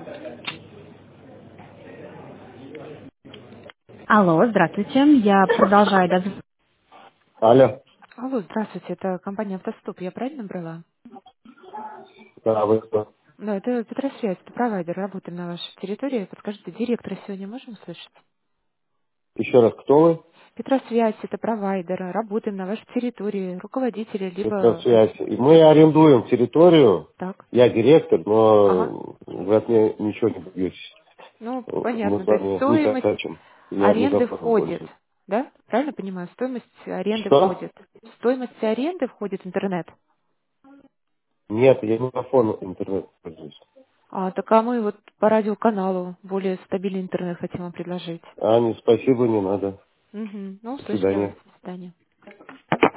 Алло, здравствуйте. Я продолжаю Алло, Алло, здравствуйте. Это компания «Автостоп». Я правильно брала? да, вы кто? Да, это Петросвязь, это провайдер. Работаем на вашей территории. Подскажите, директора сегодня можем услышать? Еще раз, кто вы? Петросвязь, это провайдер. Работаем на вашей территории. Руководители, Это либо... связь. И мы арендуем территорию. Так. Я директор, Ага. но вы от меня ничего не добьетесь. Ну, Мы понятно. с То есть вами не стоимость хотим. Я аренды мегафоном входит, пользуюсь. да? Правильно понимаю? Стоимость аренды Что? входит. В стоимость аренды входит интернет. Нет, я мегафон интернет пользуюсь. Так а мы вот по радиоканалу более стабильный интернет хотим вам предложить. А, не, спасибо, не надо. Угу. Ну, До услышали вас. свидания. До свидания.